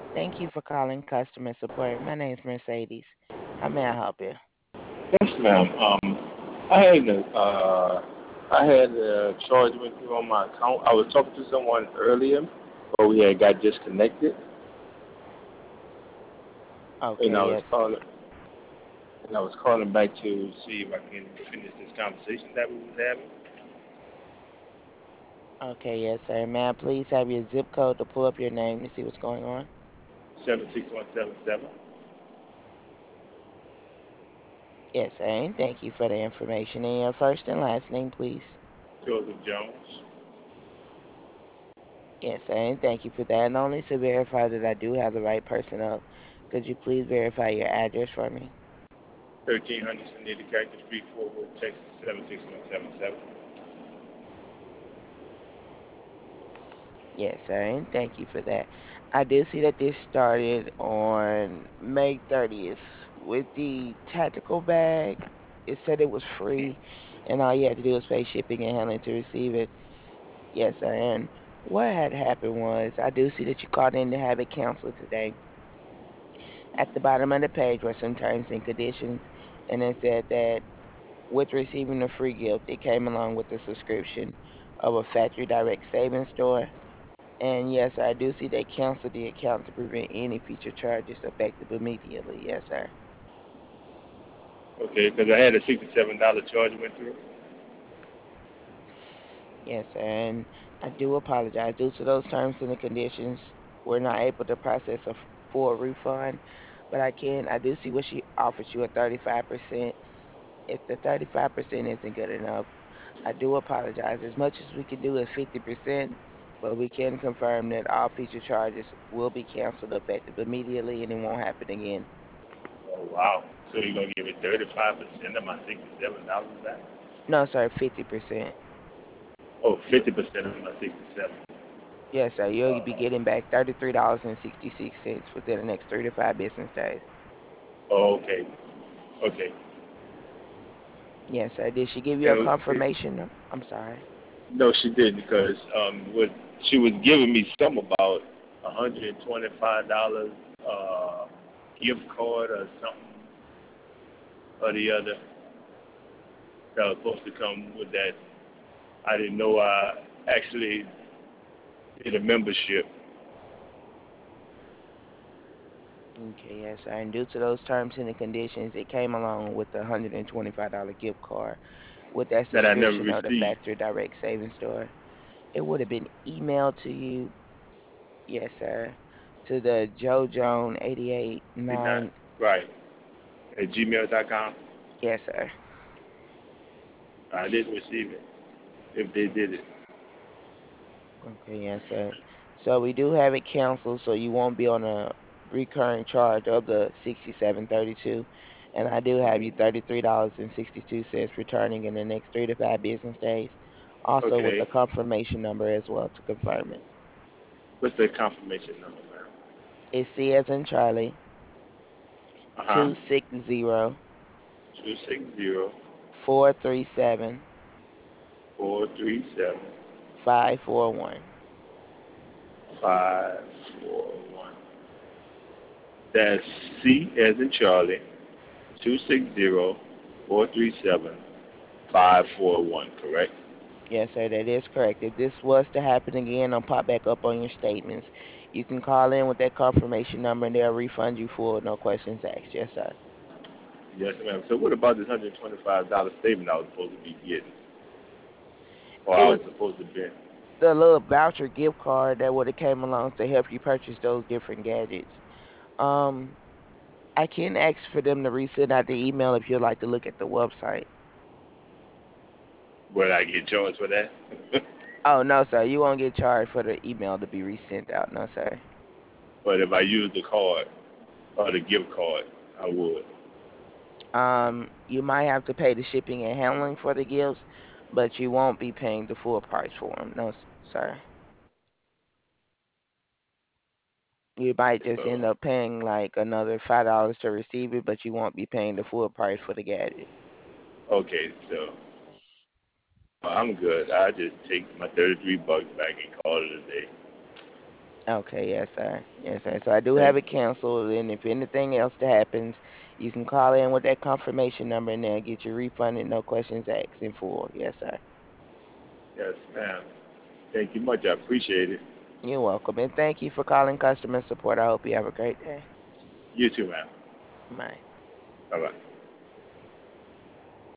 Thank you for calling customer support. My name is Mercedes. How may I help you? Yes, ma'am. I had a, uh, I had a charge went through on my account. I was talking to someone earlier, but we had got disconnected, and Okay, I was yes. calling, and I was calling back to see if I can finish this conversation that we was having. Okay, yes, sir. May I please have your zip code to pull up your name to see what's going on? 76177. Yes, sir. And thank you for the information. And your first and last name, please. Joseph Jones. Yes, sir. And thank you for that. And only to verify that I do have the right person up, could you please verify your address for me? 1300 Sanita Cactus Street, Fort Worth, Texas 76177. Yes, sir. And thank you for that. I did see that this started on May 30th with the tactical bag. It said it was free, and all you had to do was pay shipping and handling to receive it. Yes, sir. And what had happened was, I do see that you called in to have it canceled today. At the bottom of the page were some terms and conditions, and it said that with receiving a free gift, it came along with the subscription of a factory direct savings store. And yes, I do see they canceled the account to prevent any future charges effective immediately. Yes, sir. Okay, because I had a $67 charge went through. Yes, sir. And I do apologize. Due to those terms and the conditions, we're not able to process a full refund. But I do see what she offers you at 35%. If the 35% isn't good enough, I do apologize. As much as we can do is 50%, but we can confirm that all future charges will be canceled effective immediately and it won't happen again. Oh wow! So you're gonna give me 35% of my $67 back? No, sir, 50%. Oh, 50% of my 67. Yes, sir. You'll be getting back $33.66 within the next 3 to 5 business days. Oh, okay, okay. Yes, sir. Did she give you a And confirmation? I'm sorry. no, she didn't because what she was giving me some about $125 uh, gift card or something or the other that was supposed to come with that. I didn't know I actually did a membership. Okay, yes, sir. And due to those terms and the conditions, it came along with the $125 gift card with that That I never subscription of the received. factory direct savings store. It would have been emailed to you, yes, sir, to the Joe Joan Did not 889. right at gmail.com. Yes, sir. I didn't receive it. If they did it, Okay, yes, sir. So we do have it canceled, so you won't be on a recurring charge of the 67.32, and I do have you $33.62 returning in the next 3 to 5 business days. Also with okay. the confirmation number as well to confirm it. What's the confirmation number, man? It's C as in Charlie Uh huh. 260 260 437 437 541. 541. That's C as in Charlie, 260 437 541. Correct? Yes, sir, that is correct. If this was to happen again, I'll pop back up on your statements. You can call in with that confirmation number and they'll refund you full, no questions asked. Yes, sir. Yes, ma'am. So what about this $125 statement I was supposed to be getting? Or It I was was supposed to be? the little voucher gift card that would have came along to help you purchase those different gadgets. Um, I can ask for them to resend out the email if you'd like to look at the website. Will I get charged for that? Oh, no, sir. You won't get charged for the email to be resent out. No, sir. But if I use the card or the gift card, I would. You might have to pay the shipping and handling for the gifts, but you won't be paying the full price for them. No, sir. You might just So, end up paying like another $5 to receive it, but you won't be paying the full price for the gadget. okay, so I'm good. I just take my 33 bucks back and call it a day. Okay, yes, sir. Yes, sir. So I do have Thank it canceled, and if anything else that happens, you can call in with that confirmation number and they'll get you refunded, no questions asked in full. Yes, sir. Yes, ma'am. Thank you much. I appreciate it. You're welcome. And thank you for calling customer support. I hope you have a great day. You too, ma'am. Bye. Bye bye.